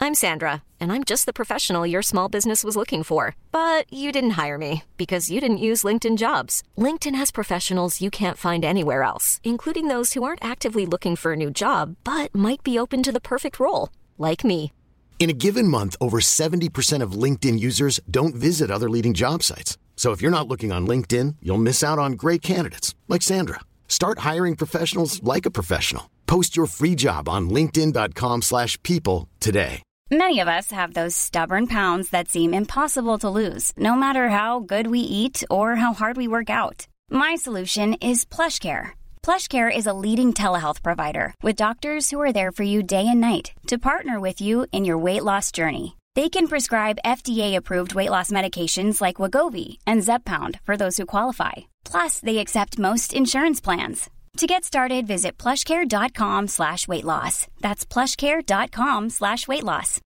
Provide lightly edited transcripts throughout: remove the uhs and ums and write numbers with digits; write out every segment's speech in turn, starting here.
I'm Sandra, and I'm just the professional your small business was looking for. But you didn't hire me because you didn't use LinkedIn Jobs. LinkedIn has professionals you can't find anywhere else, including those who aren't actively looking for a new job, but might be open to the perfect role, like me. In a given month, over 70% of LinkedIn users don't visit other leading job sites. So if you're not looking on LinkedIn, you'll miss out on great candidates like Sandra. Start hiring professionals like a professional. Post your free job on linkedin.com/people today. Many of us have those stubborn pounds that seem impossible to lose, no matter how good we eat or how hard we work out. My solution is PlushCare. PlushCare is a leading telehealth provider with doctors who are there for you day and night to partner with you in your weight loss journey. They can prescribe FDA-approved weight loss medications like Wegovy and Zepbound for those who qualify. Plus, they accept most insurance plans. To get started, visit plushcare.com/weightloss. That's plushcare.com/weightloss.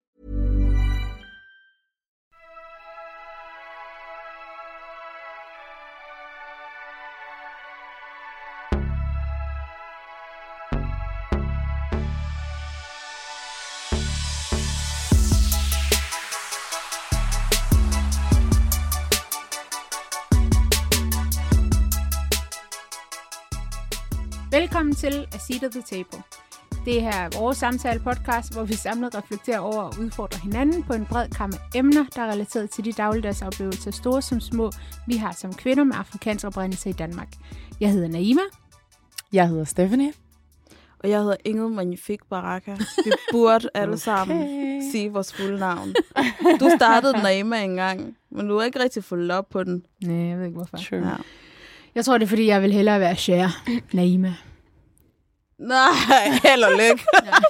Velkommen til A Seat at the Table. Det her er vores samtale-podcast, hvor vi samlet reflekterer over og udfordrer hinanden på en bred kam af emner, der er relateret til de dagligdags oplevelser, store som små, vi har som kvinder med afrikansk oprindelse i Danmark. Jeg hedder Naima. Jeg hedder Stephanie. Og jeg hedder Ingrid Magnifique Baraka. Vi burde alle sammen sige vores fulde navn. Du startede Naima engang, men du har ikke rigtig fulgt op på den. Nej, jeg ved ikke hvorfor. Sure. Ja. Jeg tror, det er, fordi jeg vil hellere være Cher. Naima. Nej, held og lykke.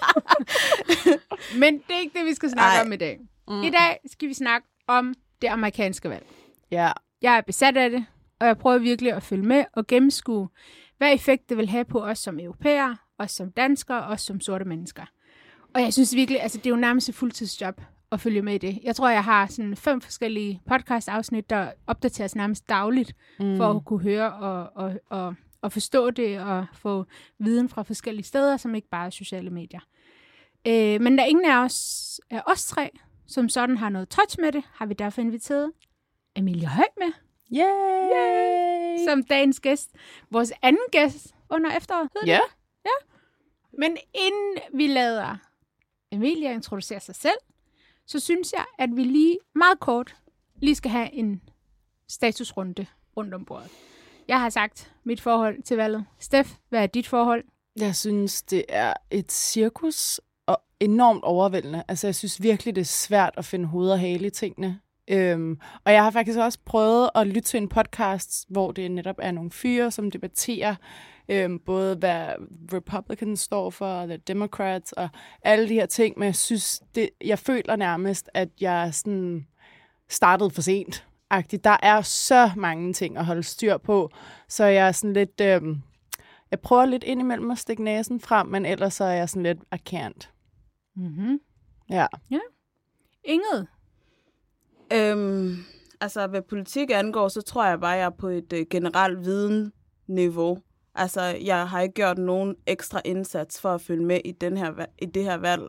Men det er ikke det, vi skal snakke om i dag. I dag skal vi snakke om det amerikanske valg. Ja. Jeg er besat af det, og jeg prøver virkelig at følge med og gennemskue, hvad effekt det vil have på os som europæere, os som danskere, os som sorte mennesker. Og jeg synes virkelig, altså det er jo nærmest et fuldtidsjob at følge med i det. Jeg tror, jeg har sådan 5 forskellige podcast-afsnit, der opdateres nærmest dagligt, for at kunne høre og forstå det, og få viden fra forskellige steder, som ikke bare er sociale medier. Men der ingen af os 3, som sådan har noget touch med det, har vi derfor inviteret Emilie Høj med. Yay! Som dagens gæst. Vores anden gæst under efteråret. Ja. Ja. Men inden vi lader Emilie introducere sig selv, så synes jeg, at vi lige meget kort skal have en statusrunde rundt om bordet. Jeg har sagt mit forhold til valget. Steff, hvad er dit forhold? Jeg synes, det er et cirkus og enormt overvældende. Altså, jeg synes virkelig, det er svært at finde hoved og hale i tingene. Og jeg har faktisk også prøvet at lytte til en podcast, hvor det netop er nogle fyre, som debatterer både hvad Republicans står for, og The Democrats, og alle de her ting. Men jeg føler nærmest, at jeg sådan startede for sent. Der er så mange ting at holde styr på, så jeg er sådan lidt, jeg prøver lidt indimellem at stikke næsen frem, men ellers så er jeg sådan lidt, I can't. Mm-hmm. Ja. Ingrid? Altså, hvad politik angår, så tror jeg bare, jeg er på et generelt videnniveau. Altså, jeg har ikke gjort nogen ekstra indsats for at følge med i det her valg.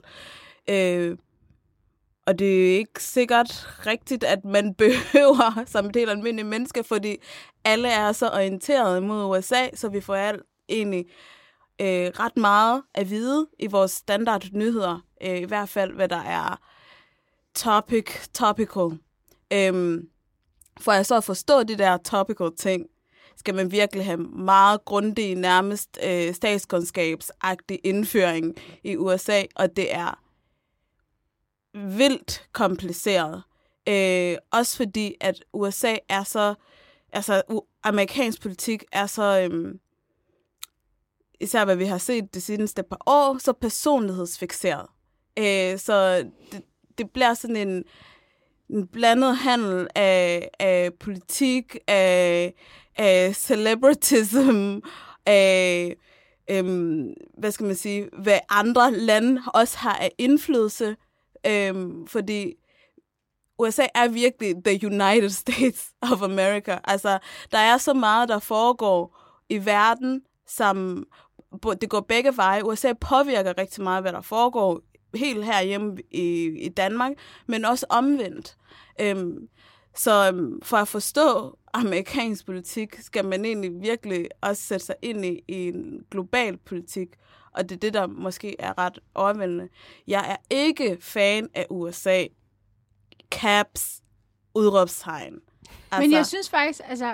Og det er ikke sikkert rigtigt, at man behøver som et helt almindeligt menneske, fordi alle er så orienteret mod USA, så vi får egentlig ret meget at vide i vores standardnyheder. I hvert fald, hvad der er topical. For at så forstå de der topical ting, skal man virkelig have meget grundig, nærmest statskundskabsagtig indføring i USA, og det er vildt kompliceret. Også fordi, at USA er så, altså amerikansk politik er så, især hvad vi har set det seneste par år, så personlighedsfikseret. Så det bliver sådan en blandet handel af politik, af celebritism, af hvad skal man sige, hvad andre lande også har af indflydelse, fordi USA er virkelig the United States of America. Altså, der er så meget, der foregår i verden, som det går begge veje. USA påvirker rigtig meget, hvad der foregår helt herhjemme i Danmark, men også omvendt. Så for at forstå amerikansk politik, skal man egentlig virkelig også sætte sig ind i en global politik, og det er det, der måske er ret overvældende. Jeg er ikke fan af USA. Caps, udråbstegn. Altså, men jeg synes faktisk, altså,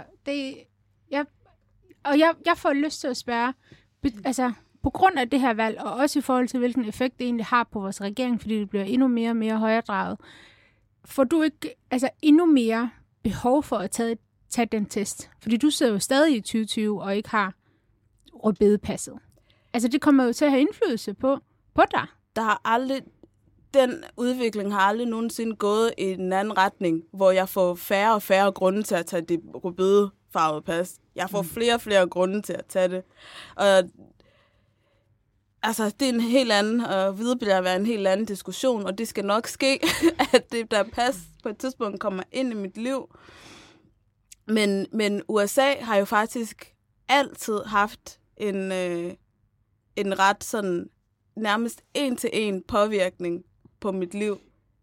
jeg får lyst til at spørge, altså, på grund af det her valg, og også i forhold til, hvilken effekt det egentlig har på vores regering, fordi det bliver endnu mere og mere højredrejet, får du ikke endnu mere behov for at tage den test? Fordi du sidder jo stadig i 2020 og ikke har rødbedepasset. Altså, det kommer jo til at have indflydelse på dig. Der har aldrig, den udvikling har aldrig nogensinde gået i en anden retning, hvor jeg får færre og færre grunde til at tage det rødbedefarvede pas. Jeg får flere og flere grunde til at tage det. Og altså, det er en helt anden, og videre bliver være en helt anden diskussion, og det skal nok ske, at det der pas på et tidspunkt kommer ind i mit liv. Men USA har jo faktisk altid haft en ret sådan nærmest 1-til-1 påvirkning på mit liv.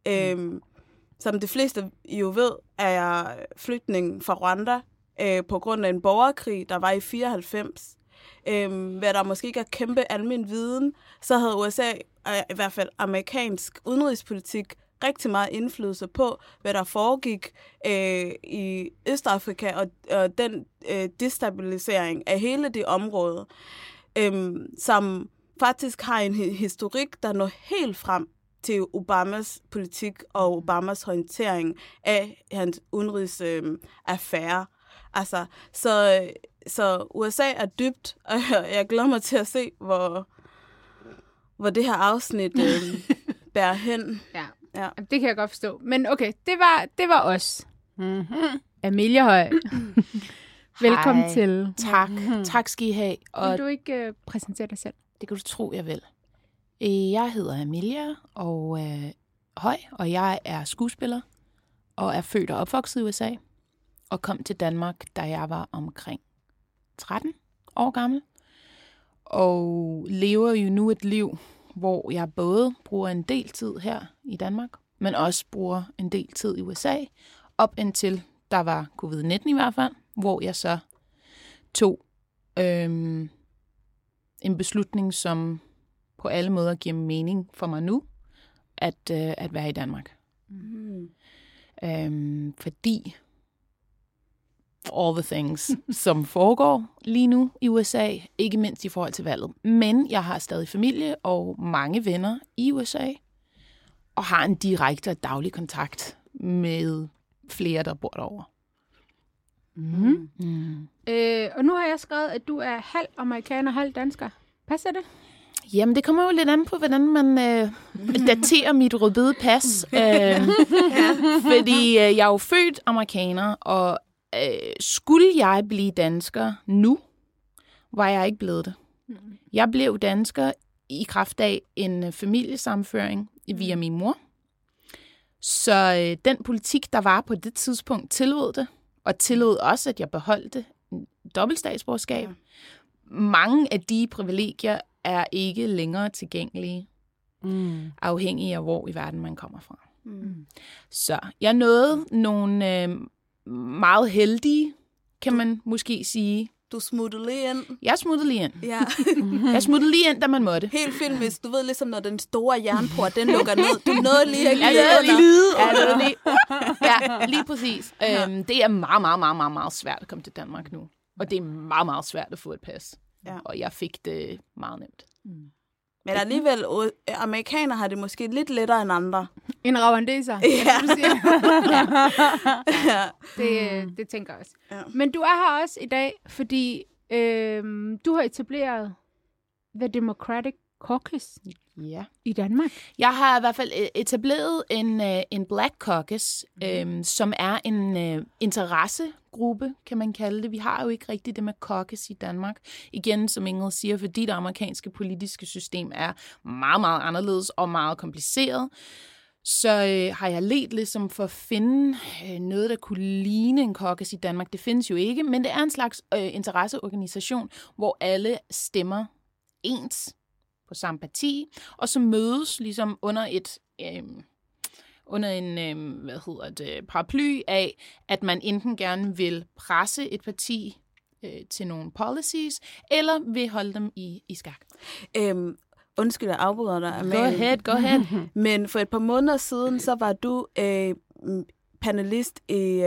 Som de fleste jo ved, er jeg flygtning fra Rwanda på grund af en borgerkrig, der var i 94. Hvad der måske ikke er kæmpe almen viden, så havde USA, i hvert fald amerikansk udenrigspolitik, rigtig meget indflydelse på, hvad der foregik i Østafrika, og den destabilisering af hele det område, som faktisk har en historik, der når helt frem til Obamas politik og Obamas håndtering af hans udenrigsaffære. Altså, så USA er dybt, og jeg glæder mig til at se, hvor det her afsnit bærer hen. Ja, det kan jeg godt forstå. Men okay, det var os. Amelia Høj. Velkommen til. Tak. Tak skal I have. Og vil du ikke præsentere dig selv? Det kan du tro, jeg vil. Jeg hedder Amelia Høj, og jeg er skuespiller og er født og opvokset i USA og kom til Danmark, da jeg var omkring 13 år gammel. Og lever jo nu et liv, hvor jeg både bruger en del tid her i Danmark, men også bruger en del tid i USA, op indtil der var covid-19 i hvert fald, hvor jeg så tog en beslutning, som på alle måder giver mening for mig nu, at være i Danmark. Fordi all the things, som foregår lige nu i USA, ikke mindst i forhold til valget. Men jeg har stadig familie og mange venner i USA, og har en direkte og daglig kontakt med flere, der bor derovre. Og nu har jeg skrevet, at du er halv amerikaner, halv dansker. Passer det? Jamen, det kommer jo lidt an på, hvordan man daterer mit rødbedepas. Fordi jeg er jo født amerikaner, og skulle jeg blive dansker nu, var jeg ikke blevet det. Jeg blev dansker i kraft af en familiesammenføring via min mor. Så den politik, der var på det tidspunkt, tillod det, og tillod også, at jeg beholdte dobbeltstatsborgerskab. Mange af de privilegier er ikke længere tilgængelige, afhængig af hvor i verden man kommer fra. Så jeg nåede nogle meget heldige, kan man måske sige. Du smuttede lige ind. Jeg smuttede lige ind. Ja. Jeg smuttede lige ind, da man måtte. Helt filmisk. Du ved ligesom, når den store jernport, den lukker ned. Du nåede lige at Ja, lige præcis. Det er meget, meget, meget, meget, meget svært at komme til Danmark nu. Og det er meget, meget svært at få et pas. Ja. Og jeg fik det meget nemt. Men alligevel, amerikanere har det måske lidt lettere end andre. En rwandeser, ja. Du siger. Det tænker jeg også. Ja. Men du er her også i dag, fordi du har etableret The Democratic Caucus i Danmark. Jeg har i hvert fald etableret en Black Caucus, som er en interessegruppe, kan man kalde det. Vi har jo ikke rigtig det med caucus i Danmark. Igen, som Ingrid siger, fordi det amerikanske politiske system er meget, meget anderledes og meget kompliceret, så har jeg let ligesom for at finde noget, der kunne ligne en caucus i Danmark. Det findes jo ikke, men det er en slags interesseorganisation, hvor alle stemmer ens på samme parti, og så mødes ligesom under en paraply af, at man enten gerne vil presse et parti til nogle policies, eller vil holde dem i skak. Undskyld, jeg afbryder dig. Go ahead. Men for et par måneder siden, så var du panelist i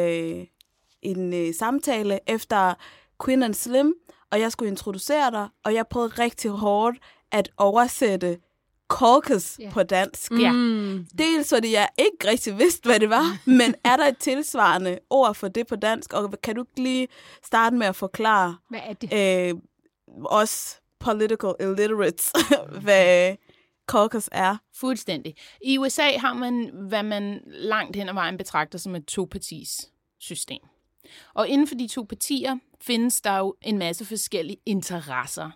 en samtale efter Queen and Slim, og jeg skulle introducere dig, og jeg prøvede rigtig hårdt at oversætte caucus på dansk. Dels fordi jeg ikke rigtig vidste, hvad det var, men er der et tilsvarende ord for det på dansk, og kan du lige starte med at forklare hvad er det? Os political illiterates, hvad caucus er? Fuldstændig. I USA har man, hvad man langt hen ad vejen betragter som et topartis system. Og inden for de 2 partier findes der jo en masse forskellige interesser.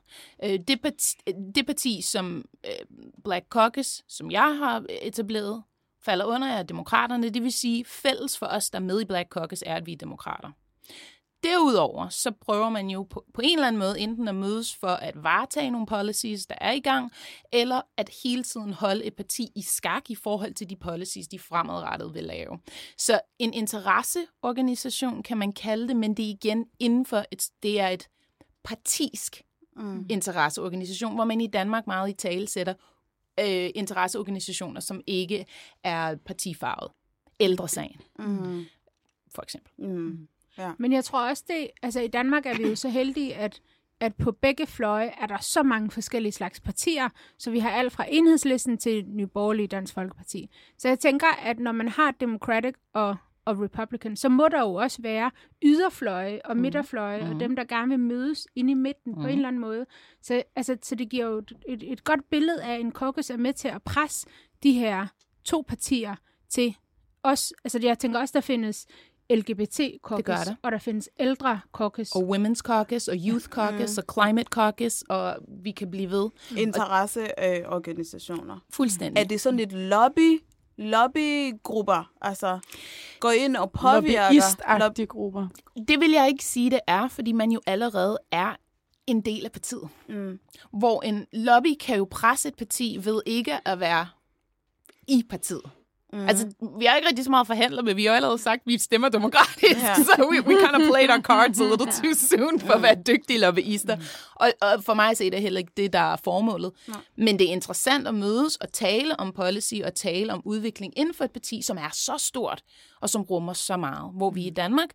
Det parti, som Black Caucus, som jeg har etableret, falder under af demokraterne. Det vil sige, fælles for os, der er med i Black Caucus, er, at vi er demokrater. Derudover, så prøver man jo på en eller anden måde enten at mødes for at varetage nogle policies, der er i gang, eller at hele tiden holde et parti i skak i forhold til de policies, de fremadrettet vil lave. Så en interesseorganisation kan man kalde det, men det er igen inden for det er et partisk interesseorganisation, hvor man i Danmark meget i tale sætter interesseorganisationer, som ikke er partifarvet. Ældresagen, for eksempel. Ja. Men jeg tror også, i Danmark er vi jo så heldige, at på begge fløje er der så mange forskellige slags partier, så vi har alt fra Enhedslisten til Nye Borgerlige, Dansk Folkeparti. Så jeg tænker, at når man har Democratic og Republican, så må der jo også være yderfløje og midterfløje, og dem, der gerne vil mødes inde i midten på en eller anden måde. Så det giver jo et godt billede af, en caucus er med til at presse de her 2 partier til os. Altså jeg tænker også, der findes LGBT-caucus, og der findes ældre-caucus. Og Women's Caucus, og Youth Caucus, og Climate Caucus, og vi kan blive ved. Interesseorganisationer. Fuldstændig. Er det sådan lidt lobbygrupper? Altså, gå ind og påvirker? Lobbyist-agtige grupper. Det vil jeg ikke sige, det er, fordi man jo allerede er en del af partiet. Hvor en lobby kan jo presse et parti ved ikke at være i partiet. Altså, vi har ikke rigtig så meget forhandlet, men vi har jo allerede sagt, at vi stemmer demokratisk, så we kind of played our cards a little too soon for at være dygtige lobbyister. Og for mig er det heller ikke det, der er formålet. Men det er interessant at mødes og tale om policy og tale om udvikling inden for et parti, som er så stort og som rummer så meget. Hvor vi i Danmark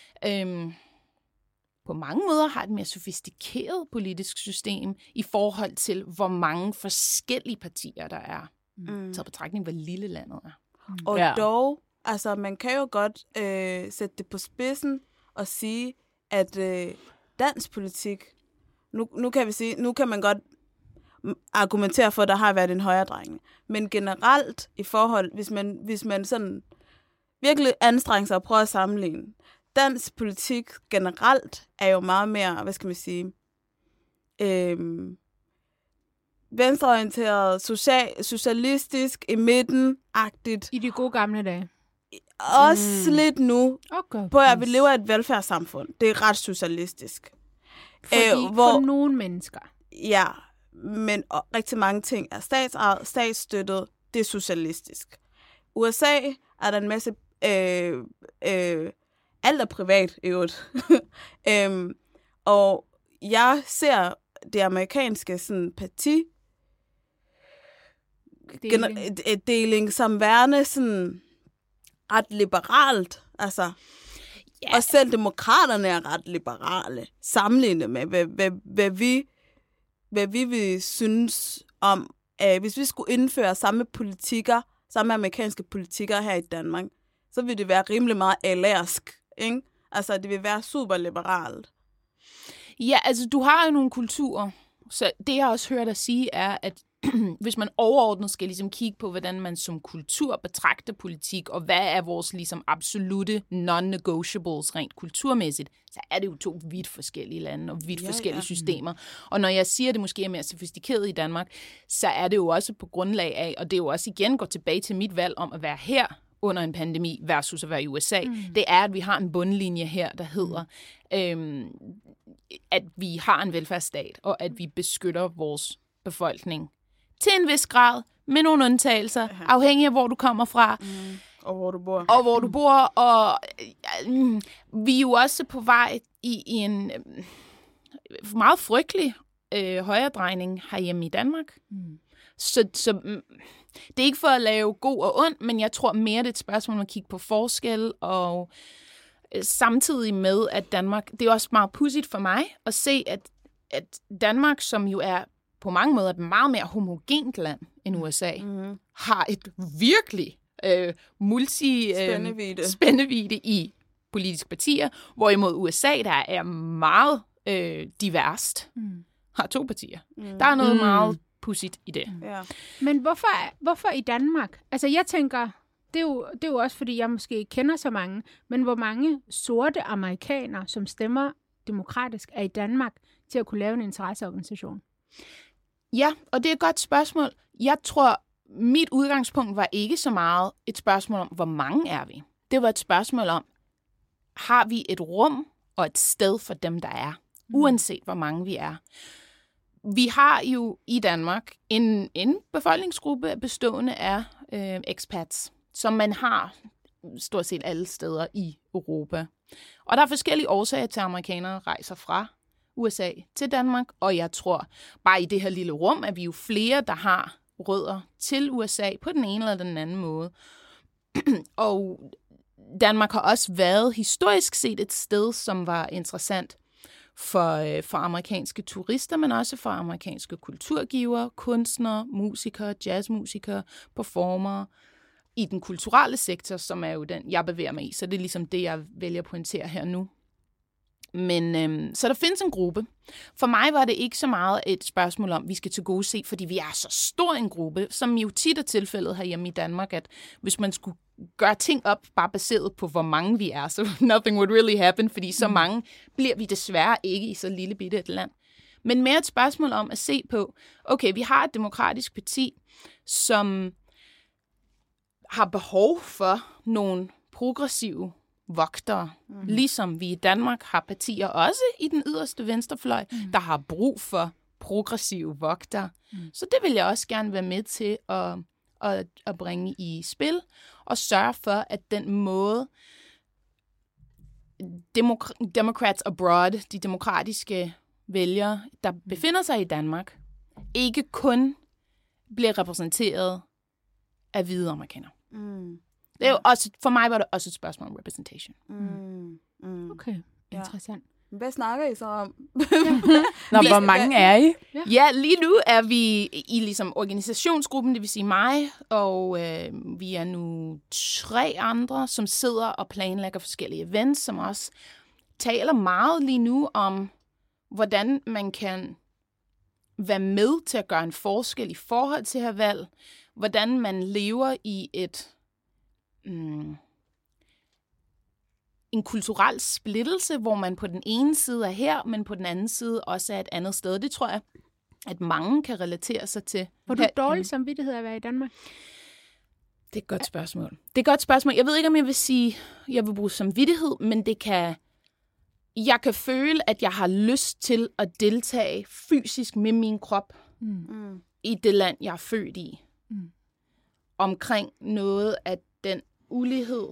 på mange måder har et mere sofistikeret politisk system i forhold til, hvor mange forskellige partier der er. Taget betragtning, hvor lille landet er. Og dog, altså man kan jo godt sætte det på spidsen og sige, at dansk politik, nu kan vi sige, nu kan man godt argumentere for, at der har været en højredrejning. Men generelt i forhold, hvis man sådan virkelig anstrenger sig og prøver at sammenligne, dansk politik generelt er jo meget mere, hvad skal man sige, venstreorienteret, socialistisk, i midten-agtigt. I de gode gamle dage. Også lidt nu, på at vi lever i et velfærdssamfund. Det er ret socialistisk. For nogle mennesker. Ja, men rigtig mange ting er statsstøttet. Det er socialistisk. USA er der en masse... alt er privat, i øvrigt. Og jeg ser det amerikanske sådan, deling som værende sådan ret liberalt, altså. Og selv demokraterne er ret liberale, sammenlignet med, hvad vi vil synes om, hvis vi skulle indføre samme amerikanske politikker her i Danmark, så vil det være rimelig meget alærsk, ikke? Altså, det vil være super liberalt. Ja, altså, du har jo nogle kulturer, så det, jeg også hører dig sige, er, at hvis man overordnet skal ligesom kigge på, hvordan man som kultur betragter politik, og hvad er vores ligesom absolute non-negotiables rent kulturmæssigt, så er det jo 2 vidt forskellige lande og vidt forskellige systemer. Og når jeg siger, at det måske er mere sofistikeret i Danmark, så er det jo også på grundlag af, og det er jo også igen går tilbage til mit valg om at være her under en pandemi versus at være i USA, det er, at vi har en bundlinje her, der hedder, at vi har en velfærdsstat, og at vi beskytter vores befolkning til en vis grad, med nogle undtagelser, afhængig af, hvor du kommer fra. Og hvor du bor. Og hvor du bor, og vi er jo også på vej i en meget frygtelig højredrejning herhjemme i Danmark. Så det er ikke for at lave god og ond, men jeg tror mere, det er et spørgsmål om at kigge på forskel, og samtidig med, at Danmark, det er også meget pudsigt for mig at se, at Danmark, som jo er på mange måder et meget mere homogent land end USA, har et virkelig spændvidde i politiske partier, hvorimod USA, der er meget diverst, har 2 partier. Der er noget meget pudsigt i det. Ja. Men hvorfor i Danmark? Altså, jeg tænker, det er jo også, fordi jeg måske ikke kender så mange, men hvor mange sorte amerikanere, som stemmer demokratisk, er i Danmark til at kunne lave en interesseorganisation? Ja, og det er et godt spørgsmål. Jeg tror, mit udgangspunkt var ikke så meget et spørgsmål om, hvor mange er vi. Det var et spørgsmål om, har vi et rum og et sted for dem, der er, uanset hvor mange vi er. Vi har jo i Danmark en befolkningsgruppe bestående af expats, som man har stort set alle steder i Europa. Og der er forskellige årsager til, at amerikanere rejser fra USA til Danmark, og jeg tror bare i det her lille rum, at vi er jo flere, der har rødder til USA på den ene eller den anden måde. Og Danmark har også været historisk set et sted, som var interessant for amerikanske turister, men også for amerikanske kulturgivere, kunstnere, musikere, jazzmusikere, performere i den kulturelle sektor, som er jo den, jeg bevæger mig i. Så det er ligesom det, jeg vælger at pointere her nu. Men så der findes en gruppe. For mig var det ikke så meget et spørgsmål om, vi skal tilgodese, fordi vi er så stor en gruppe, som jo tit er tilfældet herhjemme i Danmark, at hvis man skulle gøre ting op bare baseret på, hvor mange vi er, så nothing would really happen, fordi så mange bliver vi desværre ikke i så lille bitte et land. Men mere et spørgsmål om at se på, okay, vi har et demokratisk parti, som har behov for nogle progressive vogtere, ligesom vi i Danmark har partier også i den yderste venstrefløj, der har brug for progressive vogtere. Så det vil jeg også gerne være med til at bringe i spil, og sørge for, at den måde Democrats abroad, de demokratiske vælgere, der befinder sig i Danmark, ikke kun bliver repræsenteret af hvide amerikanere. Det er jo også, for mig var det også et spørgsmål om representation. Okay, interessant. Hvad snakker I så om? Hvor mange er I? Ja, lige nu er vi i ligesom organisationsgruppen, det vil sige mig, og vi er nu 3 andre, som sidder og planlægger forskellige events, som også taler meget lige nu om, hvordan man kan være med til at gøre en forskel i forhold til her valg, hvordan man lever i en kulturel splittelse, hvor man på den ene side er her, men på den anden side også er et andet sted. Det tror jeg, at mange kan relatere sig til. Var du dårlig samvittighed at være i Danmark? Det er et godt spørgsmål. Det er et godt spørgsmål. Jeg ved ikke, om jeg vil sige, at jeg vil bruge samvittighed, men jeg kan føle, at jeg har lyst til at deltage fysisk med min krop i det land, jeg er født i. Omkring noget af den ulighed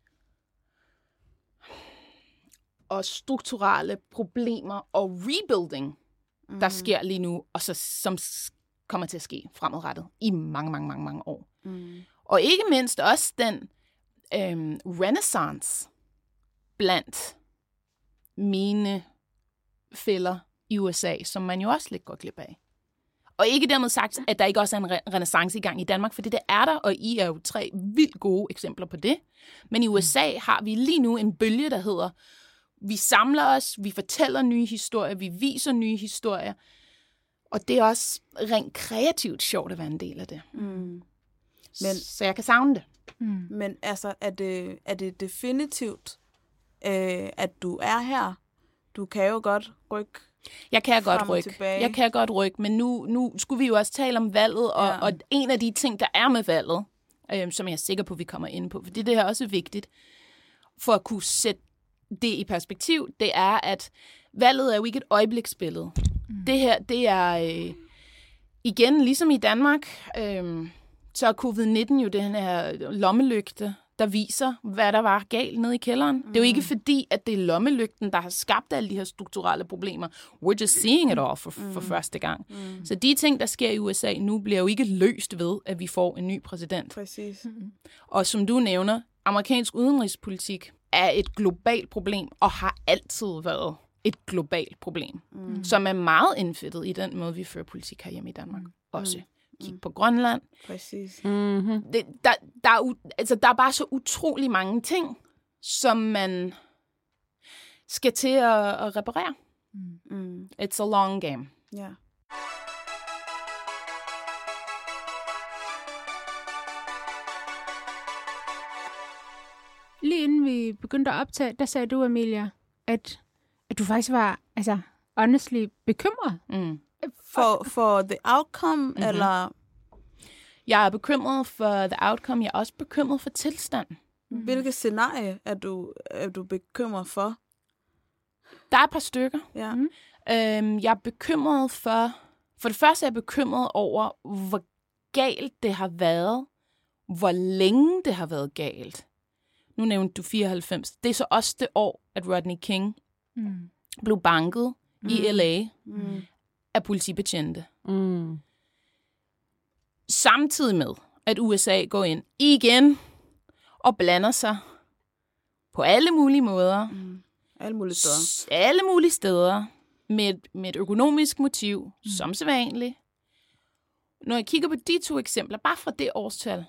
og strukturelle problemer og rebuilding, der sker lige nu, og som kommer til at ske fremadrettet i mange, mange, mange, mange år. Og ikke mindst også den renaissance blandt mine fæller i USA, som man jo også lidt går glip af. Og ikke dermed sagt, at der ikke også er en renaissance i gang i Danmark, for det er der, og I er jo 3 vildt gode eksempler på det. Men i USA har vi lige nu en bølge, der hedder, vi samler os, vi fortæller nye historier, vi viser nye historier, og det er også rent kreativt sjovt at være en del af det. Så jeg kan savne det. Men altså, er det definitivt, at du er her? Du kan jo godt rykke. Jeg kan godt rykke, men nu skulle vi jo også tale om valget, og en af de ting, der er med valget, som jeg er sikker på, vi kommer ind på, for det er også vigtigt, for at kunne sætte det i perspektiv, det er, at valget er jo ikke et øjebliksbillede. Det her, det er igen, ligesom i Danmark, så er covid-19 jo den her lommelygte, der viser, hvad der var galt nede i kælderen. Det er jo ikke fordi, at det er lommelygten, der har skabt alle de her strukturelle problemer. We're just seeing it all for første gang. Så de ting, der sker i USA nu, bliver jo ikke løst ved, at vi får en ny præsident. Præcis. Og som du nævner, amerikansk udenrigspolitik er et globalt problem, og har altid været et globalt problem, som er meget indfødtet i den måde, vi fører politik herhjemme i Danmark. Også. Kig på Grønland. Præcis. Der er bare så utrolig mange ting, som man skal til at reparere. It's a long game. Ja. Lige inden vi begyndte at optage, der sagde du, Amelia, at du faktisk var, honestly bekymret. For the outcome, eller... Jeg er bekymret for the outcome. Jeg er også bekymret for tilstanden. Hvilke scenarie er du bekymret for? Der er et par stykker. Ja. Jeg er bekymret for det første er jeg bekymret over, hvor galt det har været. Hvor længe det har været galt. Nu nævnte du 94. Det er så også det år, at Rodney King blev banket i LA af politibetjente. Samtidig med, at USA går ind igen og blander sig på alle mulige måder. Alle mulige steder. Med et økonomisk motiv, som sædvanligt. Når jeg kigger på de to eksempler, bare fra det årstal,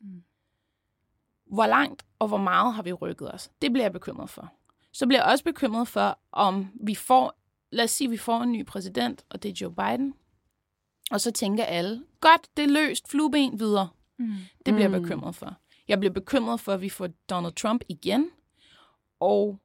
hvor langt og hvor meget har vi rykket os? Det bliver jeg bekymret for. Så bliver jeg også bekymret for, om vi får, lad os sige, vi får en ny præsident, og det er Joe Biden. Og så tænker alle, godt, det er løst, flueben videre. Det bliver jeg bekymret for. Jeg bliver bekymret for, at vi får Donald Trump igen, og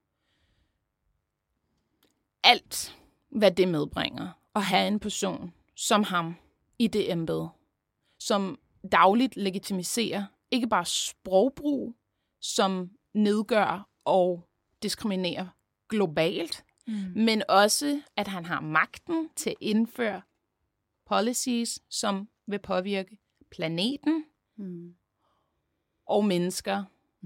alt, hvad det medbringer, at have en person som ham i det embede, som dagligt legitimiserer ikke bare sprogbrug, som nedgør og diskriminerer globalt, men også, at han har magten til at indføre policies, som vil påvirke planeten og mennesker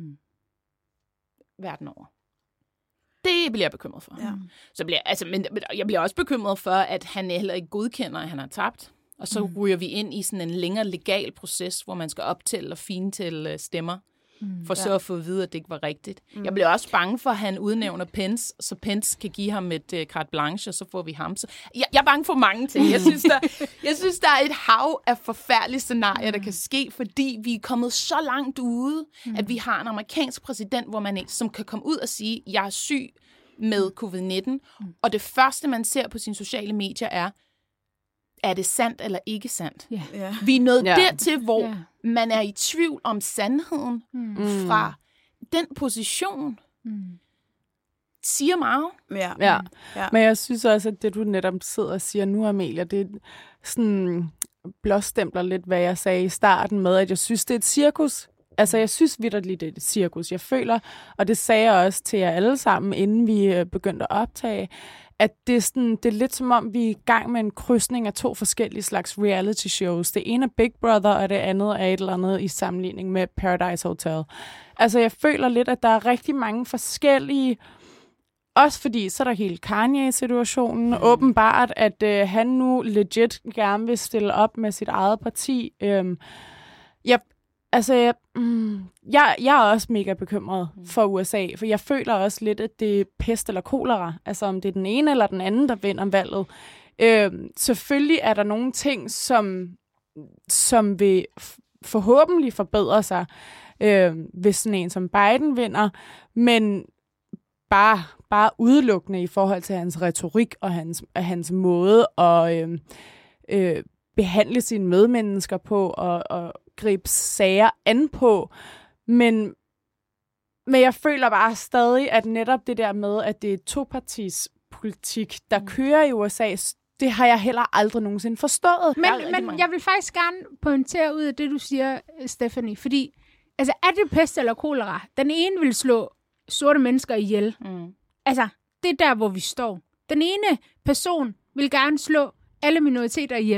verden over. Det bliver jeg bekymret for. Ja. Men jeg bliver også bekymret for, at han heller ikke godkender, at han har tabt. Og så ryger vi ind i sådan en længere legal proces, hvor man skal optælle og fintælle stemmer, for så at få at vide, at det ikke var rigtigt. Jeg bliver også bange for, at han udnævner Pence, så Pence kan give ham et carte blanche, og så får vi ham. Så jeg er bange for mange ting. Jeg synes, der er et hav af forfærdelige scenarier, der kan ske, fordi vi er kommet så langt ude, at vi har en amerikansk præsident, som kan komme ud og sige, jeg er syg med covid-19. Og det første, man ser på sine sociale medier er det sandt eller ikke sandt? Yeah. Vi er nået dertil, hvor man er i tvivl om sandheden fra den position. Siger meget. Ja. Men jeg synes også, at det, du netop sidder og siger nu, Amelia, det sådan blåstempler lidt, hvad jeg sagde i starten med, at jeg synes, det er et cirkus. Altså, jeg synes vitterligt, det er et cirkus. Jeg føler, og det sagde jeg også til jer alle sammen, inden vi begyndte at optage, at det er lidt som om, vi er i gang med en krydsning af to forskellige slags reality shows. Det ene er Big Brother, og det andet er et eller andet i sammenligning med Paradise Hotel. Altså, jeg føler lidt, at der er rigtig mange forskellige. Også fordi, så er der hele Kanye-situationen. Åbenbart, at han nu legit gerne vil stille op med sit eget parti. Jeg er også mega bekymret for USA, for jeg føler også lidt, at det er pest eller kolera. Altså om det er den ene eller den anden, der vinder valget. Selvfølgelig er der nogle ting, som vil forhåbentlig forbedre sig, hvis sådan en som Biden vinder, men bare udelukkende i forhold til hans retorik og hans måde at behandle sine medmennesker på og gribe sager an på. Men jeg føler bare stadig, at netop det der med, at det er topartis politik, der kører i USA, det har jeg heller aldrig nogensinde forstået. Men jeg vil faktisk gerne pointere ud af det, du siger, Stephanie, fordi altså, er det pest eller kolera? Den ene vil slå sorte mennesker ihjel. Altså, det er der, hvor vi står. Den ene person vil gerne slå alle minoriteter ihjel.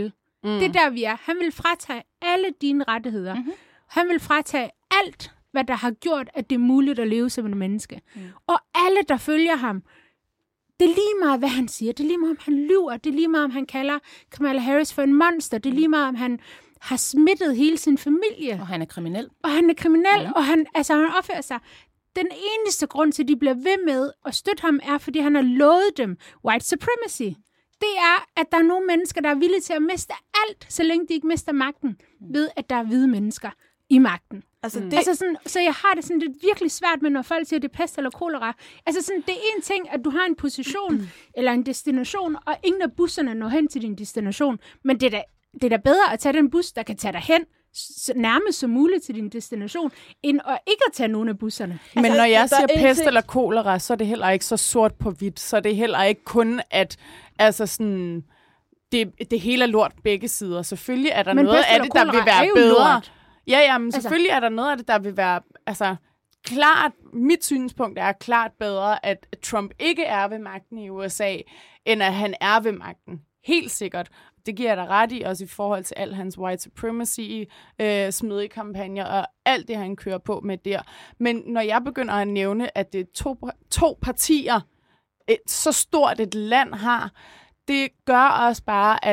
Det er der, vi er. Han vil fratage alle dine rettigheder. Han vil fratage alt, hvad der har gjort, at det er muligt at leve som en menneske. Og alle, der følger ham, det er lige meget, hvad han siger. Det er lige meget, om han lyver. Det er lige meget, om han kalder Kamala Harris for en monster. Det er lige meget, om han har smittet hele sin familie. Og han er kriminel. Og han opfører sig. Den eneste grund til, at de bliver ved med at støtte ham, er, fordi han har lovet dem white supremacy. Det er, at der er nogle mennesker, der er villige til at miste alt, så længe de ikke mister magten, ved at der er hvide mennesker i magten. Så jeg har det sådan lidt virkelig svært med, når folk siger, at det er pest eller kolera. Altså sådan, det er en ting, at du har en position eller en destination, og ingen af busserne når hen til din destination. Men det er da bedre at tage den bus, der kan tage dig hen nærmest som muligt til din destination, end at ikke at tage nogen af busserne. Men når jeg siger pest eller kolera, så er det heller ikke så sort på hvidt. Så er det heller ikke kun, at sådan, det hele er lort begge sider. Selvfølgelig er der noget af det, der vil være bedre. Ja, men selvfølgelig er der noget af det, der vil være klart. Mit synspunkt er klart bedre, at Trump ikke er ved magten i USA, end at han er ved magten. Helt sikkert. Det giver jeg dig ret i, også i forhold til al hans white supremacy, smidige kampagner og alt det, han kører på med der. Men når jeg begynder at nævne, at det er to partier, så stort et land har, det gør også bare,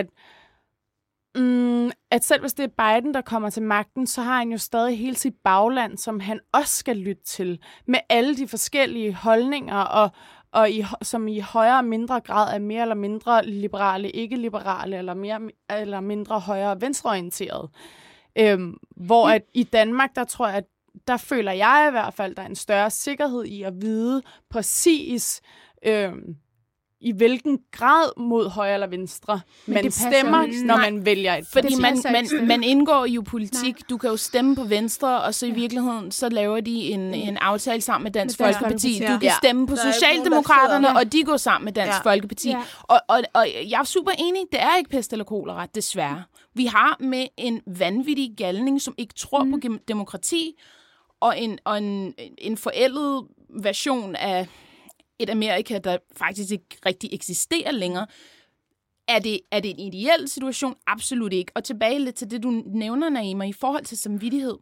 at selv hvis det er Biden, der kommer til magten, så har han jo stadig hele sit bagland, som han også skal lytte til, med alle de forskellige holdninger, som i højere og mindre grad er mere eller mindre liberale, ikke-liberale, eller mere eller mindre højre- og venstreorienterede. Hvor at i Danmark, der tror jeg, der føler jeg i hvert fald, der er en større sikkerhed i at vide præcis, i hvilken grad mod højre eller venstre man stemmer, når man vælger et fordi man indgår jo politik. Nej. Du kan jo stemme på venstre, og så i virkeligheden, så laver de en aftale sammen med Dansk Folkeparti. Du kan stemme på Socialdemokraterne, og de går sammen med Dansk Folkeparti. Ja. Og jeg er super enig, det er ikke pest eller kolera, desværre. Vi har med en vanvittig galning, som ikke tror på demokrati, og en forældet version af et Amerika, der faktisk ikke rigtig eksisterer længere. Er det en ideel situation? Absolut ikke. Og tilbage lidt til det, du nævner, Naima, i forhold til samvittighed,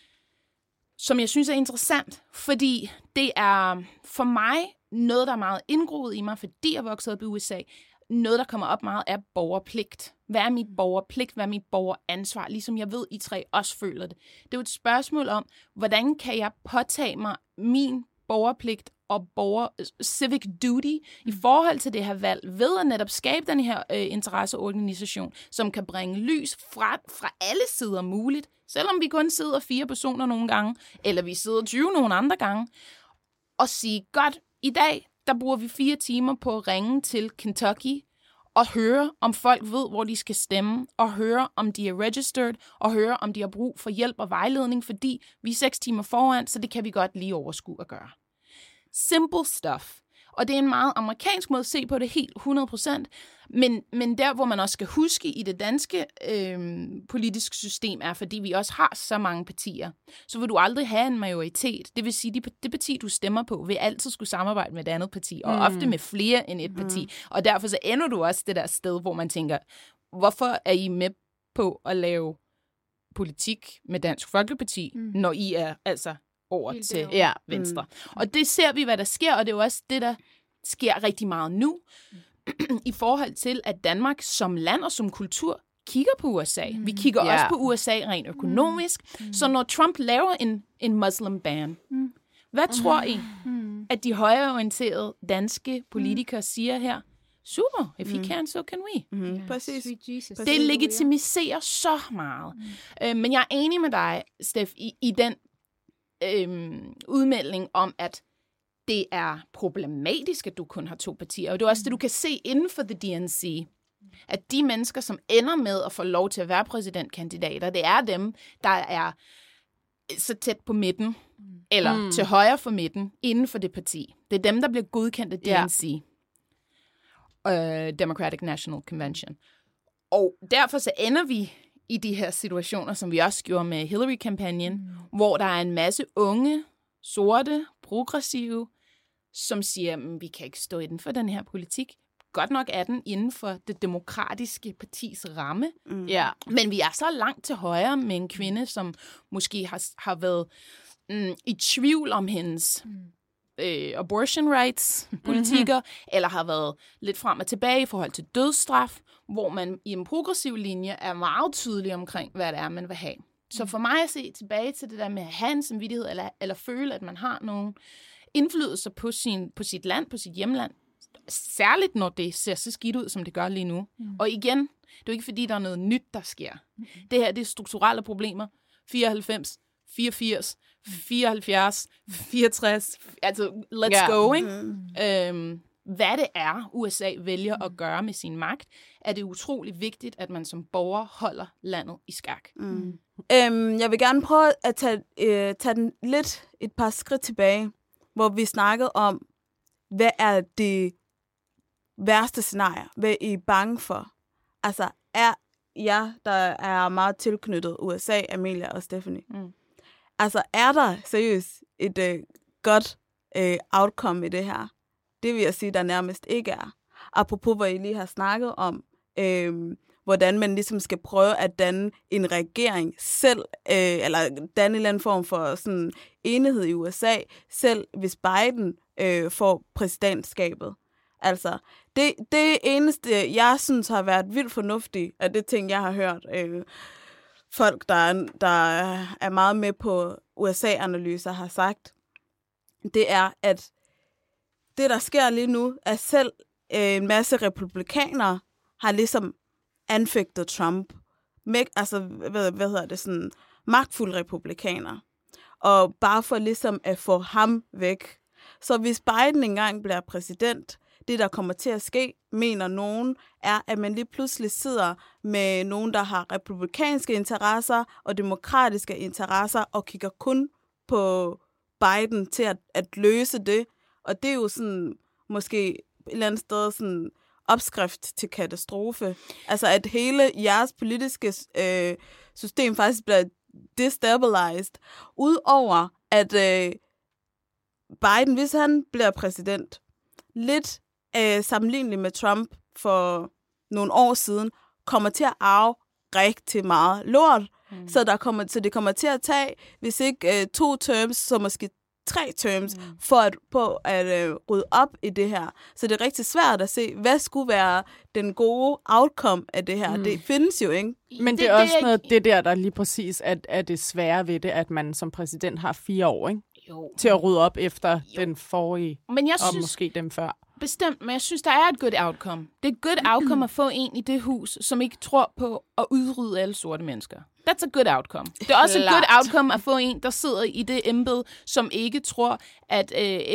som jeg synes er interessant, fordi det er for mig noget, der er meget indgroet i mig, fordi jeg voksede op i USA. Noget, der kommer op meget, er borgerpligt. Hvad er mit borgerpligt? Hvad er mit borgeransvar? Ligesom jeg ved, I tre også føler det. Det er jo et spørgsmål om, hvordan kan jeg påtage mig min borgerpligt og civic duty i forhold til det her valg, ved at netop skabe den her interesseorganisation, som kan bringe lys fra alle sider muligt, selvom vi kun sidder 4 personer nogle gange, eller vi sidder 20 nogle andre gange, og sige, godt, i dag, der bruger vi 4 timer på at ringe til Kentucky, og høre, om folk ved, hvor de skal stemme, og høre, om de er registered, og høre, om de har brug for hjælp og vejledning, fordi vi er 6 timer foran, så det kan vi godt lige overskue at gøre. Simple stuff. Og det er en meget amerikansk måde at se på det helt 100%, men der, hvor man også skal huske i det danske politiske system, er, fordi vi også har så mange partier, så vil du aldrig have en majoritet. Det vil sige, det parti, du stemmer på, vil altid skulle samarbejde med et andet parti, og ofte med flere end et parti. Og derfor så ender du også det der sted, hvor man tænker, hvorfor er I med på at lave politik med Dansk Folkeparti, når I er altså over helt til venstre. Og det ser vi, hvad der sker, og det er jo også det, der sker rigtig meget nu, i forhold til, at Danmark som land og som kultur kigger på USA. Vi kigger også på USA rent økonomisk. Så når Trump laver en muslim ban, hvad tror I, at de højreorienterede danske politikere siger her? Super, if he can, so can we. Præcis. Det legitimiserer så meget. Men jeg er enig med dig, Steff, i den udmelding om, at det er problematisk, at du kun har 2 partier. Og det er også det, du kan se inden for the DNC. At de mennesker, som ender med at få lov til at være præsidentkandidater, det er dem, der er så tæt på midten, eller til højre for midten, inden for det parti. Det er dem, der bliver godkendt af DNC. Democratic National Convention. Og derfor så ender vi i de her situationer, som vi også gjorde med Hillary-kampagnen, hvor der er en masse unge, sorte, progressive, som siger, vi kan ikke stå inden for den her politik. godt nok er den inden for det demokratiske partis ramme. Ja. Men vi er så langt til højre med en kvinde, som måske har været i tvivl om hendes abortion rights politikker, eller har været lidt frem og tilbage i forhold til dødsstraf, hvor man i en progressiv linje er meget tydelig omkring, hvad det er, man vil have. Så for mig at se tilbage til det der med at have en samvittighed, eller føle, at man har nogen indflydelse på sit land, på sit hjemland, særligt når det ser så skidt ud, som det gør lige nu. Og igen, det er jo ikke fordi, der er noget nyt, der sker. Det her, det er strukturelle problemer. 94, 84, 74, 64, altså let's go, ikke? Hvad det er, USA vælger at gøre med sin magt, er det utrolig vigtigt, at man som borger holder landet i skak. Jeg vil gerne prøve at tage den lidt et par skridt tilbage, hvor vi snakkede om, hvad er det værste scenarie? Hvad er I bange for? Altså, er jeg, der er meget tilknyttet USA, Amelia og Stephanie, altså, er der seriøst et godt outcome i det her? Det vil jeg sige, der nærmest ikke er. Apropos, hvor I lige har snakket om, hvordan man ligesom skal prøve at danne en regering selv, eller danne en eller anden form for sådan enighed i USA, selv hvis Biden får præsidentskabet. Altså, det eneste, jeg synes har været vildt fornuftigt, af det ting, jeg har hørt, folk, der er meget med på USA-analyser, har sagt, det er, at det, der sker lige nu, er selv en masse republikanere har ligesom anfægtet Trump. Altså, hvad hedder det, sådan magtfulde republikanere. Og bare for ligesom at få ham væk. Så hvis Biden engang bliver præsident, det, der kommer til at ske, mener nogen, er, at man lige pludselig sidder med nogen, der har republikanske interesser og demokratiske interesser, og kigger kun på Biden til at løse det. Og det er jo sådan, måske et eller andet sted sådan opskrift til katastrofe. Altså, at hele jeres politiske system faktisk bliver destabilized. Udover, at Biden, hvis han bliver præsident, lidt sammenligneligt med Trump for nogle år siden, kommer til at arve rigtig meget lort. Så det kommer til at tage, hvis ikke 2 terms, så måske 3 terms, for at rydde op i det her. Så det er rigtig svært at se, hvad skulle være den gode outcome af det her. Det findes jo, ikke? Men det er også noget det der lige præcis er det svære ved det, at man som præsident har 4 år, ikke? Jo. Til at rydde op efter den forrige, men jeg synes, måske dem før. Bestemt, men jeg synes, der er et good outcome. Det er et good outcome at få en i det hus, som ikke tror på at udrydde alle sorte mennesker. That's a good outcome. Det er også et good outcome at få en, der sidder i det embede, som ikke tror, at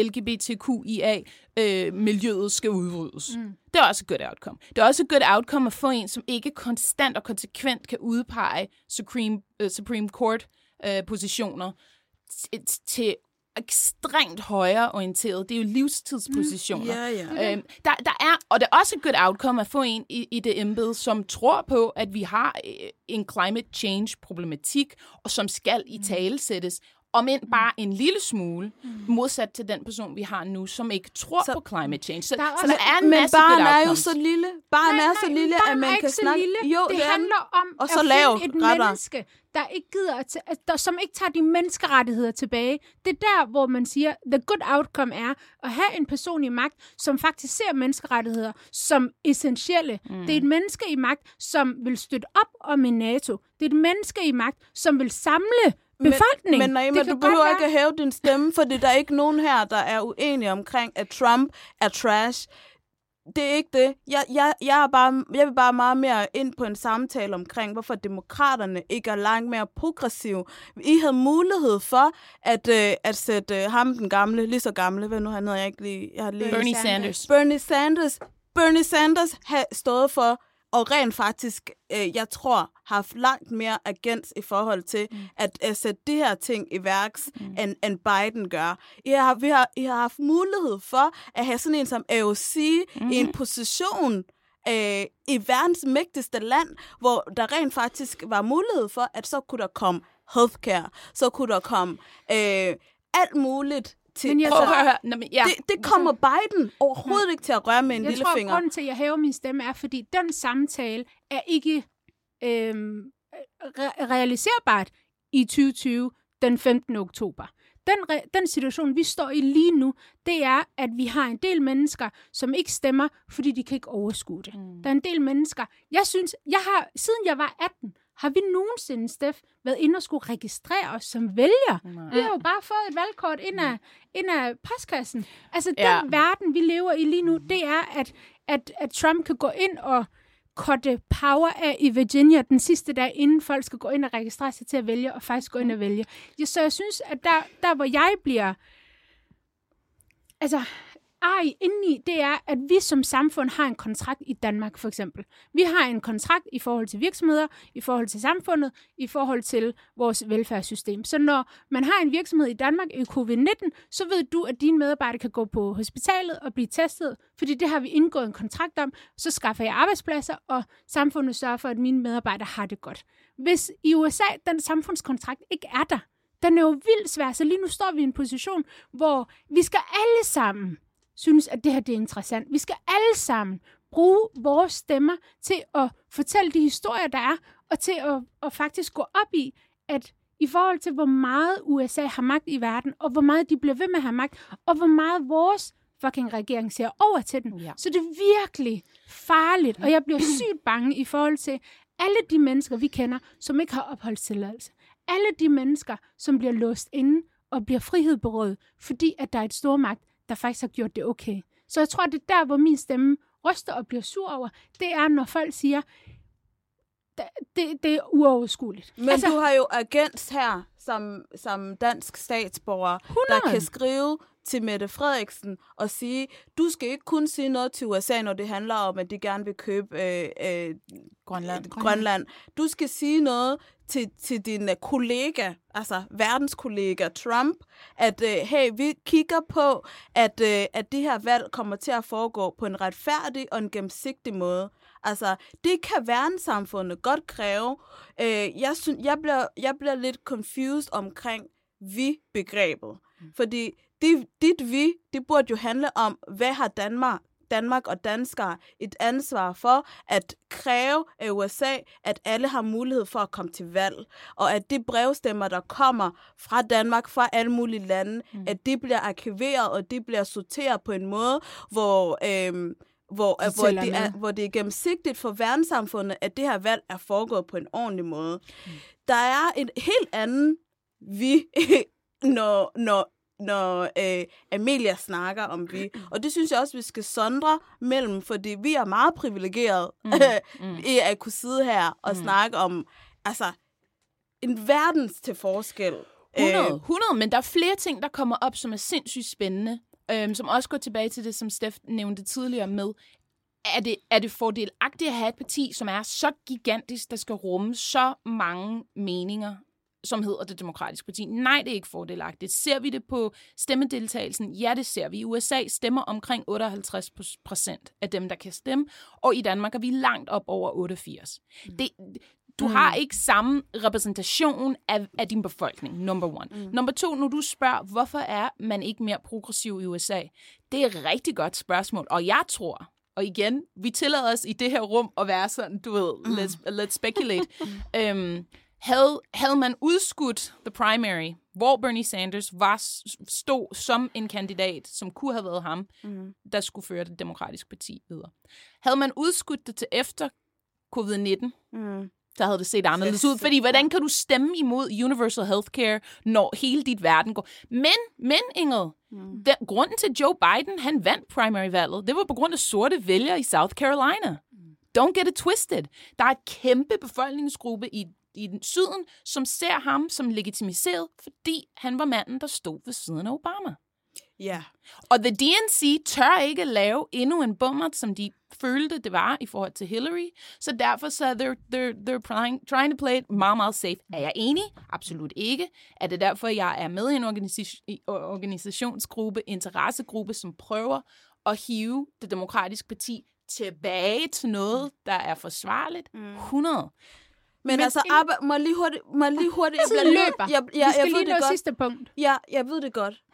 LGBTQIA-miljøet skal udryddes. Det er også et good outcome. Det er også et good outcome at få en, som ikke konstant og konsekvent kan udpege Supreme Court-positioner til ekstremt højreorienteret. Det er jo livstidspositioner. Der er, og det er også et good outcome at få en i det embede, som tror på, at vi har en climate change-problematik, og som skal italesættes, om end bare en lille smule, modsat til den person, vi har nu, som ikke tror på climate change. Så der er en masse good outcomes. Men barn er jo så lille. Barn er så lille, at man kan snakke. Jo, det handler om og så at finde et menneske, der ikke gider, som ikke tager de menneskerettigheder tilbage. Det er der, hvor man siger, the good outcome er at have en person i magt, som faktisk ser menneskerettigheder som essentielle. Det er et menneske i magt, som vil støtte op om en NATO. Det er et menneske i magt, som vil samle befolkningen. Men Naima, du behøver ikke at hæve din stemme, for der er ikke nogen her, der er uenige omkring, at Trump er trash. Det er ikke det. Jeg vil bare meget mere ind på en samtale omkring, hvorfor demokraterne ikke er langt mere progressive. I havde mulighed for at sætte ham den gamle, lige så gamle, hvad nu han hedder, jeg ikke lige... Bernie Sanders har stået for, og rent faktisk, jeg tror, har haft langt mere agens i forhold til at sætte de her ting i værks, end Biden gør. I har haft mulighed for at have sådan en som AOC i en position i verdens mægtigste land, hvor der rent faktisk var mulighed for, at så kunne der komme healthcare, så kunne der komme alt muligt Det kommer Biden overhovedet ikke til at røre med en lillefinger. Jeg tror, grunden til, at jeg hæver min stemme, er, fordi den samtale er ikke realiserbart i 2020, den 15. oktober. Den situation, vi står i lige nu, det er, at vi har en del mennesker, som ikke stemmer, fordi de kan ikke overskue det. Der er en del mennesker. Jeg synes, siden jeg var 18, har vi nogensinde, Steff, været inde og skulle registrere os som vælger? Vi har jo bare fået et valgkort ind af postkassen. Altså, den verden, vi lever i lige nu, det er, at Trump kan gå ind og korte power af i Virginia den sidste dag, inden folk skal gå ind og registrere sig til at vælge, og faktisk gå ind og vælge. Så jeg synes, at der hvor jeg bliver indeni, det er, at vi som samfund har en kontrakt i Danmark, for eksempel. Vi har en kontrakt i forhold til virksomheder, i forhold til samfundet, i forhold til vores velfærdssystem. Så når man har en virksomhed i Danmark i covid-19, så ved du, at dine medarbejdere kan gå på hospitalet og blive testet, fordi det har vi indgået en kontrakt om. Så skaffer jeg arbejdspladser, og samfundet sørger for, at mine medarbejdere har det godt. Hvis i USA den samfundskontrakt ikke er der, den er jo vildt svær, så lige nu står vi i en position, hvor vi skal alle sammen synes, at det her det er interessant. Vi skal alle sammen bruge vores stemmer til at fortælle de historier, der er, og til at faktisk gå op i, at i forhold til, hvor meget USA har magt i verden, og hvor meget de bliver ved med at have magt, og hvor meget vores fucking regering ser over til den. Ja. Så det er virkelig farligt, og jeg bliver sygt bange i forhold til alle de mennesker, vi kender, som ikke har opholdstilladelse. Alle de mennesker, som bliver låst inde og bliver frihedsberøvet, fordi at der er et stormagt, der faktisk har gjort det okay. Så jeg tror, det er der, hvor min stemme ryster og bliver sur over. Det er, når folk siger, det er uoverskueligt. Men du har jo agents her, som dansk statsborger, 100. Der kan skrive til Mette Frederiksen og sige, du skal ikke kun sige noget til USA, når det handler om, at de gerne vil købe Grønland. Du skal sige noget til din kollega, altså verdenskollega Trump, at hey, vi kigger på, at det her valg kommer til at foregå på en retfærdig og en gennemsigtig måde. Altså, det kan verdenssamfundet godt kræve. Jeg bliver lidt confused omkring vi-begrebet. Fordi dit vi, det burde jo handle om, hvad har Danmark og danskere et ansvar for at kræve af USA, at alle har mulighed for at komme til valg. Og at de brevstemmer, der kommer fra Danmark, fra alle mulige lande, at de bliver arkiveret, og de bliver sorteret på en måde, hvor det er gennemsigtigt for verdenssamfundet, at det her valg er foregået på en ordentlig måde. Der er et helt andet vi, når Amelia snakker om vi. Og det synes jeg også, vi skal sondre mellem, fordi vi er meget privilegerede i at kunne sidde her og snakke om en verdens til forskel. 100, men der er flere ting, der kommer op, som er sindssygt spændende, som også går tilbage til det, som Steff nævnte tidligere med, er det fordelagtigt at have et parti, som er så gigantisk, der skal rumme så mange meninger, som hedder det demokratiske parti. Nej, det er ikke fordelagtigt. Ser vi det på stemmedeltagelsen? Ja, det ser vi. I USA stemmer omkring 58% af dem, der kan stemme, og i Danmark er vi langt op over 88%. Du har ikke samme repræsentation af din befolkning, number one. Number two, når du spørger, hvorfor er man ikke mere progressiv i USA? Det er et rigtig godt spørgsmål, og jeg tror, og igen, vi tillader os i det her rum at være sådan, du ved, let's speculate. Havde man udskudt the primary, hvor Bernie Sanders stod som en kandidat, som kunne have været ham, der skulle føre det demokratiske parti videre. Havde man udskudt det til efter covid-19, så havde det set anderledes ud. Fordi hvordan kan du stemme imod universal healthcare, når hele dit verden går? Men Ingrid, grunden til Joe Biden, han vandt primary-valget, det var på grund af sorte vælgere i South Carolina. Don't get it twisted. Der er et kæmpe befolkningsgruppe i den syden, som ser ham som legitimiseret, fordi han var manden, der stod ved siden af Obama. Ja. Og the DNC tør ikke lave endnu en bummert, som de følte, det var i forhold til Hillary. Så derfor så they're trying to play it meget, meget safe. Er jeg enig? Absolut ikke. Er det derfor, jeg er med i en organisationsgruppe, interessegruppe, som prøver at hive det demokratiske parti tilbage til noget, der er forsvarligt? 100. Men altså, må lige hurtigt. Tiden løber. Jeg vi skal ved lige nå det godt. sidste punkt. Ja, jeg ved det godt.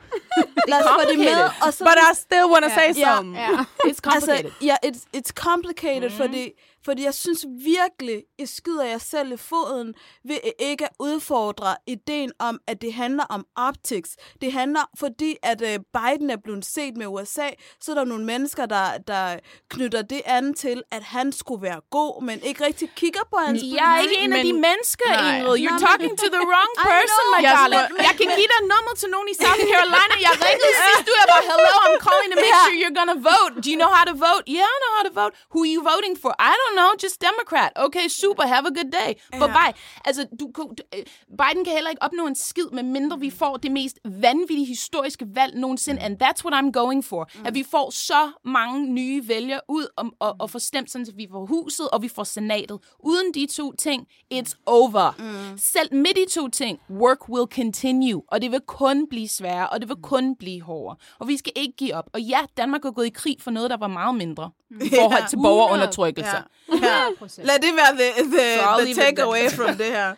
Lad os få det med. Og så, But I still want to say something. It's complicated. Altså, it's complicated, fordi jeg synes virkelig, I skyder jer selv i foden ved ikke at udfordre ideen om, at det handler om optics. Det handler, fordi at Biden er blevet set med USA, så er der nogle mennesker, der knytter det an til, at han skulle være god, men ikke rigtig kigger på hans politik. Jeg er ikke en af de mennesker, Ingrid. You're talking to the wrong person, my darling. Jeg kan give dig nummer til nogen i South Carolina. Jeg ringede sidst, du er bare, hello, I'm calling to make sure you're gonna vote. Do you know how to vote? Yeah, I know how to vote. Who are you voting for? I don't know, just Democrat. Okay, super, have a good day. Bye-bye. Altså, Biden kan heller ikke opnå en skid, med mindre vi får det mest vanvittige historiske valg nogensinde, and that's what I'm going for. At vi får så mange nye vælgere ud og får stemt, sådan at vi får huset, og vi får senatet. Uden de to ting, it's over. Selv med de to ting, work will continue, og det vil kun blive sværere, og det vil kun blive hårdere. Og vi skal ikke give op. Og ja, Danmark er gået i krig for noget, der var meget mindre i forhold til borgerundertrykkelse. Lad det være the takeaway from det her.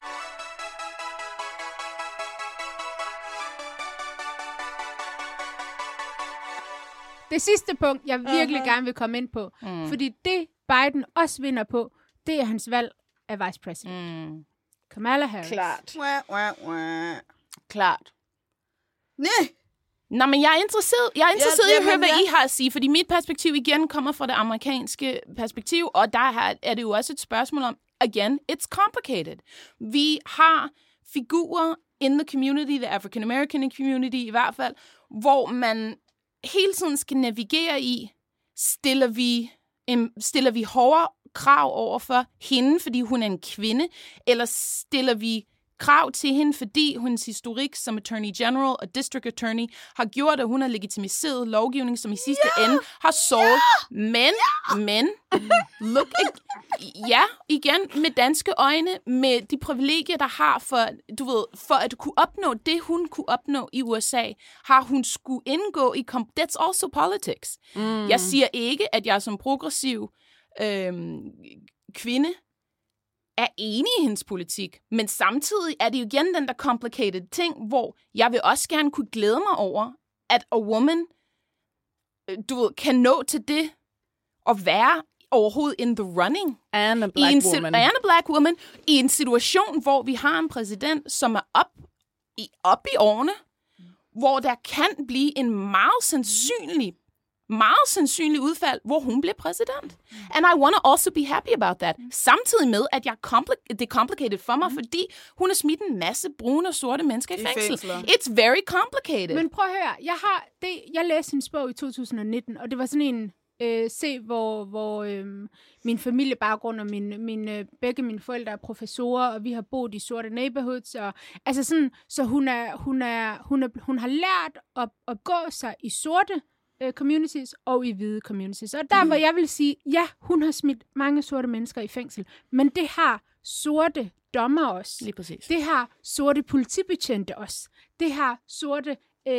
Det sidste punkt, jeg virkelig gerne vil komme ind på, fordi det Biden også vinder på, det er hans valg af vice president. Kamala Harris. Klart. Nej. Nå, men jeg er interesseret i at høre, hvad I har at sige, fordi mit perspektiv igen kommer fra det amerikanske perspektiv, og der er det jo også et spørgsmål om, again, it's complicated. Vi har figurer in the community, the African American community i hvert fald, hvor man hele tiden skal navigere i, stiller vi hårdere krav over for hende, fordi hun er en kvinde, eller stiller vi krav til hende, fordi hendes historik som Attorney General og District Attorney har gjort, at hun har legitimiseret lovgivning, som i sidste ende har såret. Men, look, igen, med danske øjne, med de privilegier, der har for at kunne opnå det, hun kunne opnå i USA, har hun skulle indgå i, that's also politics. Jeg siger ikke, at jeg som progressiv kvinde er enig i hendes politik, men samtidig er det jo igen den der complicated ting, hvor jeg vil også gerne kunne glæde mig over, at a woman, kan nå til det at være overhovedet in the running. And a black woman. I en situation, hvor vi har en præsident, som er op i årene, hvor der kan blive en meget sandsynlig udfald, hvor hun bliver præsident. And I want to also be happy about that. Samtidig med, at det er complicated for mig, fordi hun har smidt en masse brune og sorte mennesker i fængsel. It's very complicated. Men prøv at høre, jeg læste hendes bog i 2019, og det var sådan en hvor min familiebaggrund og begge mine forældre er professorer, og vi har boet i sorte neighborhoods, og altså sådan, så hun har lært at gå sig i sorte communities og i hvide communities. Og der, hvor jeg vil sige, ja, hun har smidt mange sorte mennesker i fængsel, men det har sorte dommer også. Lige præcis. Det har sorte politibetjente også. Det har sorte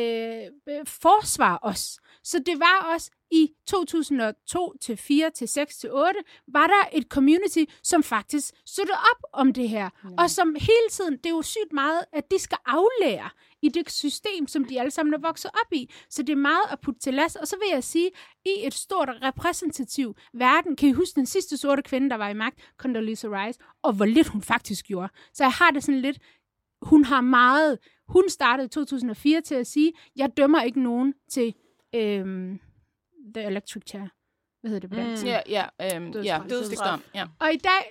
forsvar også. Så det var også i 2002 til 4 til 6 til 8 var der et community, som faktisk støttede op om det her. Og som hele tiden, det er jo sygt meget, at de skal aflære i det system, som de alle sammen er vokset op i. Så det er meget at putte til last. Og så vil jeg sige, i et stort repræsentativ verden, kan I huske den sidste sorte kvinde, der var i magt, Condoleezza Rice, og hvor lidt hun faktisk gjorde. Så jeg har det sådan lidt, hun startede i 2004 til at sige, jeg dømmer ikke nogen til the electric chair. Hvad hedder det på dansk? Dødsdom. Og i dag,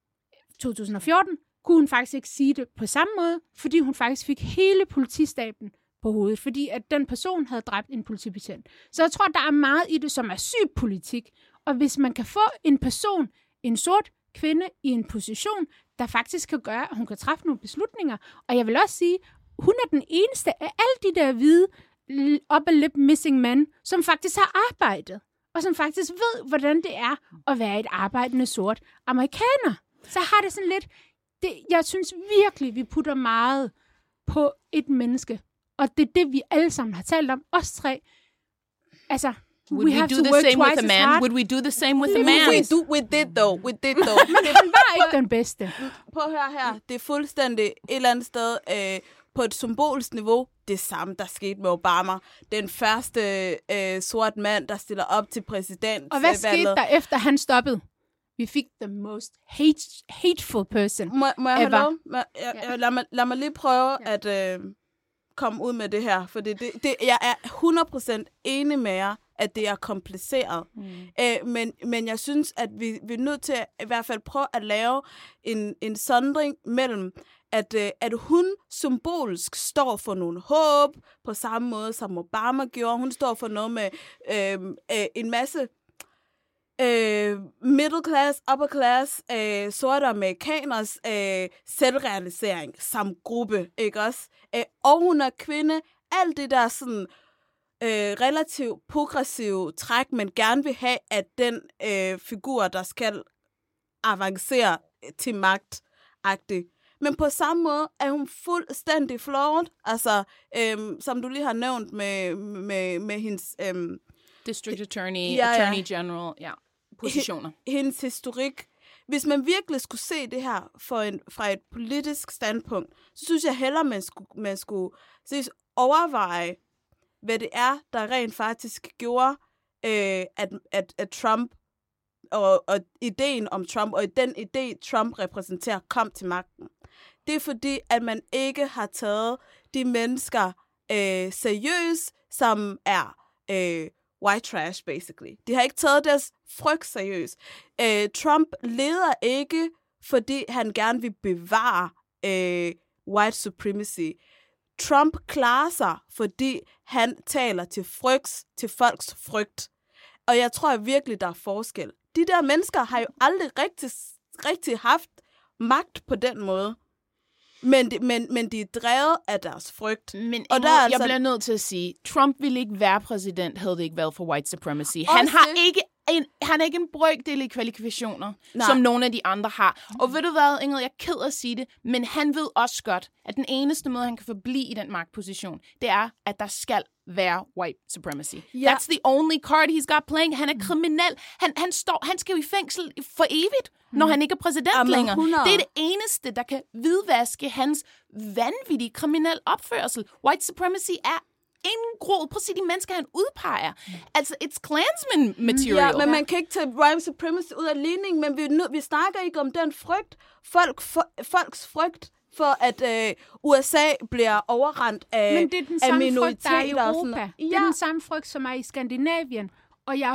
2014, kunne hun faktisk ikke sige det på samme måde, fordi hun faktisk fik hele politistaben på hovedet, fordi at den person havde dræbt en politibetjent. Så jeg tror, der er meget i det, som er syg politik. Og hvis man kan få en person, en sort kvinde, i en position, der faktisk kan gøre, at hun kan træffe nogle beslutninger. Og jeg vil også sige, hun er den eneste af alle de der hvide upper lip missing men, som faktisk har arbejdet, og som faktisk ved, hvordan det er at være et arbejdende sort amerikaner. Så har det sådan lidt, jeg synes virkelig, vi putter meget på et menneske, og det er det, vi alle sammen har talt om, os tre. Altså, Would we do the same with a man? Would we do the same with a man? We did though. Men den var ikke den bedste. Prøv at høre her. Det er fuldstændig et eller andet sted på et symbolsk niveau det samme, der skete med Obama. Den første sort mand, der stiller op til præsident. Og hvad skete der efter han stoppede? Vi fik the most hateful person Må jeg ever. have lov? Lad mig lige prøve at komme ud med det her, for jeg er 100% enig med jer, at det er kompliceret. Men jeg synes, at vi er nødt til at i hvert fald prøve at lave en sondring mellem, at hun symbolisk står for nogle håb, på samme måde som Obama gjorde. Hun står for noget med en masse middle class, upper class, sorte amerikaners selvrealisering som gruppe, ikke også? Og hun er kvinde. Alt det der sådan relativt progressive træk, man gerne vil have, at den figur, der skal avancere til magt-agtig. Men på samme måde er hun fuldstændig flawed. Altså, som du lige har nævnt med hendes District Attorney, Attorney General, positioner. Hendes historik. Hvis man virkelig skulle se det her fra et politisk standpunkt, så synes jeg hellere, man skulle overveje, hvad det er, der rent faktisk gjorde, at Trump og ideen om Trump, og den idé, Trump repræsenterer, kom til magten. Det er fordi, at man ikke har taget de mennesker seriøst, som er white trash, basically. De har ikke taget deres frygt seriøst. Trump leder ikke, fordi han gerne vil bevare white supremacy. Trump klarer sig, fordi han taler til folks frygt. Og jeg tror virkelig, der er forskel. De der mennesker har jo aldrig rigtig haft magt på den måde. Men de er drevet af deres frygt. Men jeg bliver nødt til at sige, Trump ville ikke være præsident, havde det ikke været for white supremacy. Han har ikke en brøkdel i kvalifikationer, som nogle af de andre har. Og ved du hvad, Ingrid, jeg er ked af at sige det, men han ved også godt, at den eneste måde, han kan forblive i den magtposition, det er, at der skal være white supremacy. Yeah. That's the only card he's got playing. Han er kriminel. Han skal jo i fængsel for evigt, når han ikke er præsident længere. 100. Det er det eneste, der kan hvidvaske hans vanvittige kriminel opførsel. White supremacy er indgroet på de mennesker, han udpeger. Altså, it's Klansman material. Ja, men man kan ikke tage white supremacy ud af ligningen, men vi snakker ikke om den frygt. Folks frygt for, at USA bliver overrendt af minoriteter. Men det er den samme frygt, der er i Europa. Det er den samme frygt, som er i Skandinavien. Og jeg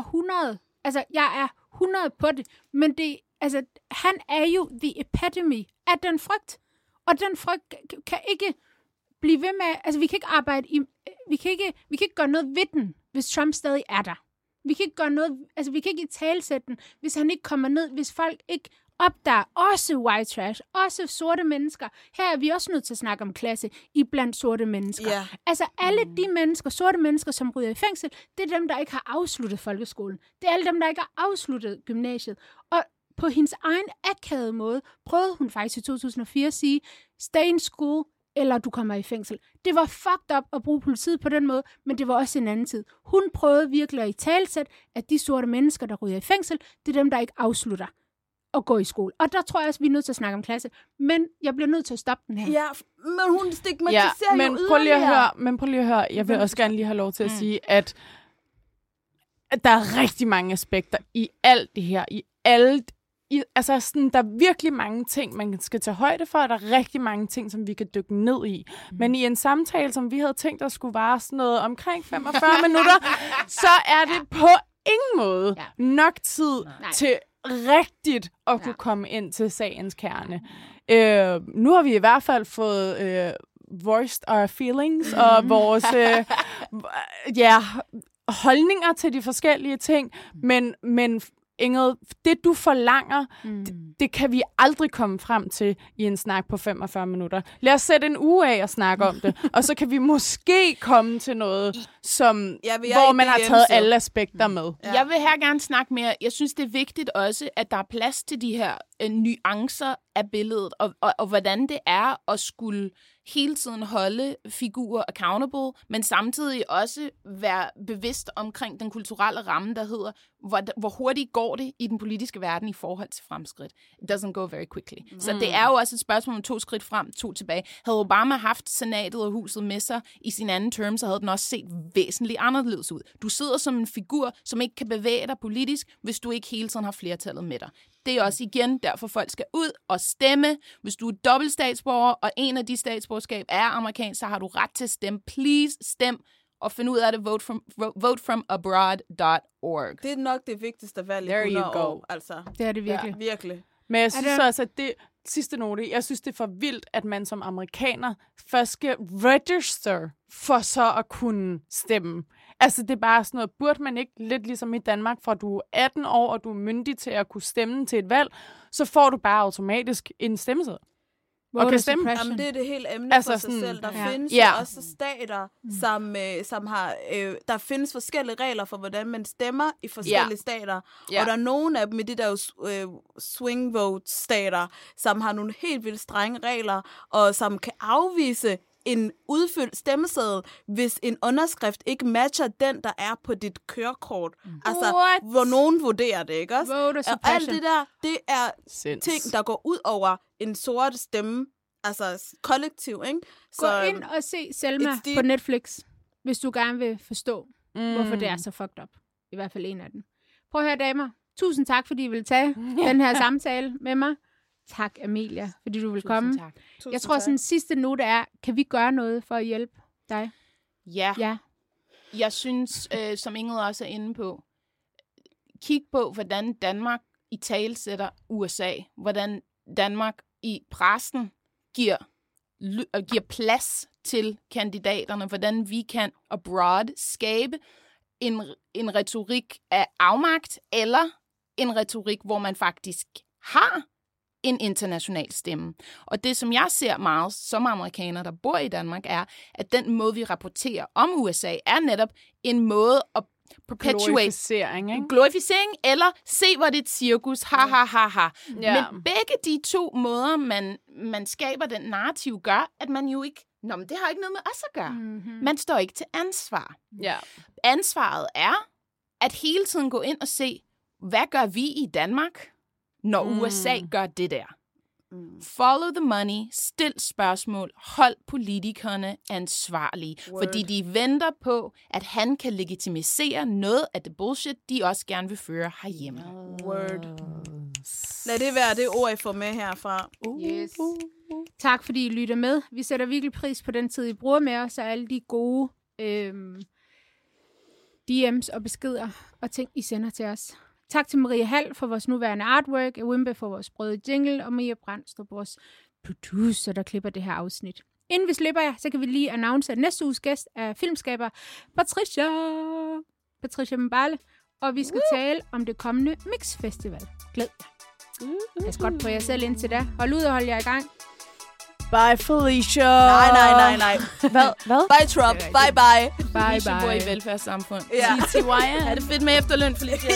er 100 på det. Men han er jo the epitome af den frygt. Og den frygt kan ikke blive ved med, altså vi kan ikke arbejde i, vi kan ikke gøre noget ved den, hvis Trump stadig er der. Vi kan ikke gøre noget, altså vi kan ikke italesætte den, hvis han ikke kommer ned, hvis folk ikke opdager også white trash, også sorte mennesker. Her er vi også nødt til at snakke om klasse i blandt sorte mennesker. Yeah. Altså alle de mennesker, sorte mennesker, som ryger i fængsel, det er dem, der ikke har afsluttet folkeskolen. Det er alle dem, der ikke har afsluttet gymnasiet. Og på hendes egen akavede måde prøvede hun faktisk i 2004 at sige, stay in school, eller du kommer i fængsel. Det var fucked up at bruge politiet på den måde, men det var også en anden tid. Hun prøvede virkelig at italesætte, at de sorte mennesker, der ryger i fængsel, det er dem, der ikke afslutter at gå i skole. Og der tror jeg også, vi er nødt til at snakke om klasse. Men jeg bliver nødt til at stoppe den her. Ja, men hun stigmatiserer jo yderligere. Men prøv lige at høre, jeg vil også gerne lige have lov til at sige, at der er rigtig mange aspekter i alt det her, altså sådan, der er virkelig mange ting, man skal tage højde for, og der er rigtig mange ting, som vi kan dykke ned i. Men i en samtale, som vi havde tænkt, der skulle vare sådan noget omkring 45 minutter, så er det på ingen måde nok tid til rigtigt at kunne komme ind til sagens kerne. Nu har vi i hvert fald fået voiced our feelings og vores holdninger til de forskellige ting, men Ingrid, det du forlanger, det kan vi aldrig komme frem til i en snak på 45 minutter. Lad os sætte en uge af og snakke om det, og så kan vi måske komme til noget, hvor man har taget alle aspekter med. Ja. Jeg vil her gerne snakke mere. Jeg synes, det er vigtigt også, at der er plads til de her nuancer af billedet, og hvordan det er at skulle hele tiden holde figurer accountable, men samtidig også være bevidst omkring den kulturelle ramme, der hedder, hvor hurtigt går det i den politiske verden i forhold til fremskridt. It doesn't go very quickly. Så det er jo også et spørgsmål om 2 skridt frem, 2 tilbage. Havde Obama haft senatet og huset med sig i sin anden term, så havde den også set væsentligt anderledes ud. Du sidder som en figur, som ikke kan bevæge dig politisk, hvis du ikke hele tiden har flertallet med dig. Det er også igen derfor, folk skal ud og stemme. Hvis du er dobbelt statsborger, og en af de statsborgerskab er amerikansk, så har du ret til at stemme. Please stem, og find ud af det, votefromabroad.org. Det er nok det vigtigste valg i 100 år. Altså. Det er det virkelig. Ja, virkelig. Men jeg synes også, at det sidste note, jeg synes, det er for vildt, at man som amerikaner først skal register for så at kunne stemme. Altså, det er bare sådan noget, burde man ikke lidt ligesom i Danmark, fra du er 18 år, og du er myndig til at kunne stemme til et valg, så får du bare automatisk en stemmeseddel. Og kan stemme. Jamen, det er det hele emne altså, for sig sådan, selv. Der findes jo også stater, som har... der findes forskellige regler for, hvordan man stemmer i forskellige stater. Og der er nogle af dem i de der swing vote-stater, som har nogle helt vildt strenge regler, og som kan afvise en udfyldt stemmeseddel, hvis en underskrift ikke matcher den, der er på dit kørekort. Altså, hvor nogen vurderer det, ikke også? Og alt det der, det er ting, der går ud over en sort stemme, altså kollektiv, ikke? Så, gå ind og se Selma på Netflix, hvis du gerne vil forstå, hvorfor det er så fucked up. I hvert fald en af dem. Prøv at høre, damer. Tusind tak, fordi I vil tage den her samtale med mig. Tak, Amelia, fordi du vil komme. Tak. Jeg tror, sådan en sidste note er, kan vi gøre noget for at hjælpe dig? Ja. Jeg synes, som Ingrid også er inde på, kig på, hvordan Danmark i talesætter USA. Hvordan Danmark i pressen giver plads til kandidaterne. Hvordan vi kan abroad skabe en retorik af afmagt, eller en retorik, hvor man faktisk har en international stemme. Og det, som jeg ser meget som amerikaner, der bor i Danmark, er, at den måde, vi rapporterer om USA, er netop en måde at glorificering, eller se, hvor det er et cirkus, ha. Men begge de 2 måder, man skaber den narrativ, gør, at man jo ikke, men det har ikke noget med os at gøre. Man står ikke til ansvar. Ansvaret er, at hele tiden gå ind og se, hvad gør vi i Danmark, når USA gør det der. Follow the money, stil spørgsmål, hold politikerne ansvarlige. Fordi de venter på, at han kan legitimisere noget af det bullshit, de også gerne vil føre herhjemme. Word. Lad det være det ord, I får med herfra. Yes. Tak fordi I lytter med. Vi sætter virkelig pris på den tid, I bruger med os, og alle de gode DM's og beskeder og ting, I sender til os. Tak til Maria Hall for vores nuværende artwork, Wimbe for vores brøde jingle, og Maria Brandstrup, vores producer, der klipper det her afsnit. Inden vi slipper jer, så kan vi lige annoncere, at næste uges gæst er filmskaber Patricia Mbale, og vi skal tale om det kommende Mix Festival. Glæd jer. Pas godt på jer selv indtil da. Hold ud og hold jer i gang. Bye, Felicia. Nej. Hvad? Bye, Trump. Bye. Felicia bor i velfærdssamfund. TTY. Er det fedt med efterløn, Felicia?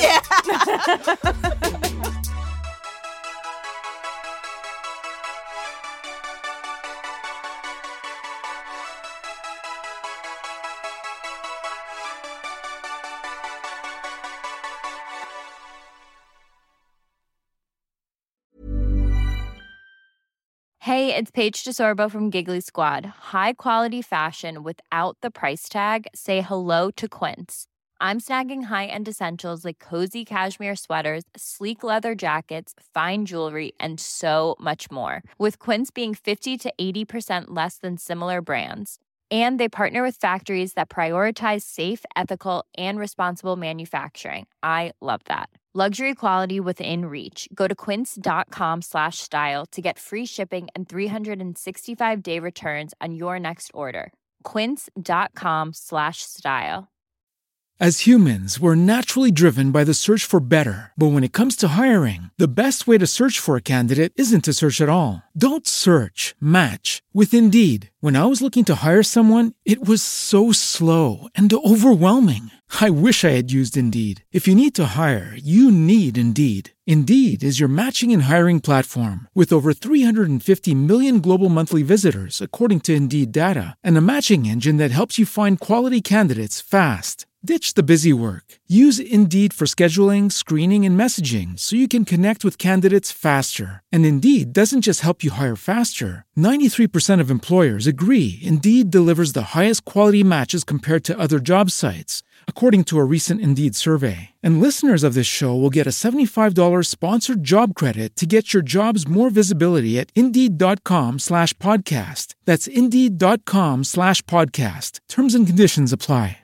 Hey, it's Paige DeSorbo from Giggly Squad. High quality fashion without the price tag. Say hello to Quince. I'm snagging high-end essentials like cozy cashmere sweaters, sleek leather jackets, fine jewelry, and so much more. With Quince being 50 to 80% less than similar brands. And they partner with factories that prioritize safe, ethical, and responsible manufacturing. I love that. Luxury quality within reach. Go to quince.com/style to get free shipping and 365-day returns on your next order. Quince.com/style. As humans, we're naturally driven by the search for better. But when it comes to hiring, the best way to search for a candidate isn't to search at all. Don't search, match with Indeed. When I was looking to hire someone, it was so slow and overwhelming. I wish I had used Indeed. If you need to hire, you need Indeed. Indeed is your matching and hiring platform with over 350 million global monthly visitors, according to Indeed data, and a matching engine that helps you find quality candidates fast. Ditch the busy work. Use Indeed for scheduling, screening, and messaging so you can connect with candidates faster. And Indeed doesn't just help you hire faster. 93% of employers agree Indeed delivers the highest quality matches compared to other job sites, according to a recent Indeed survey. And listeners of this show will get a $75 sponsored job credit to get your jobs more visibility at Indeed.com/podcast. That's Indeed.com/podcast. Terms and conditions apply.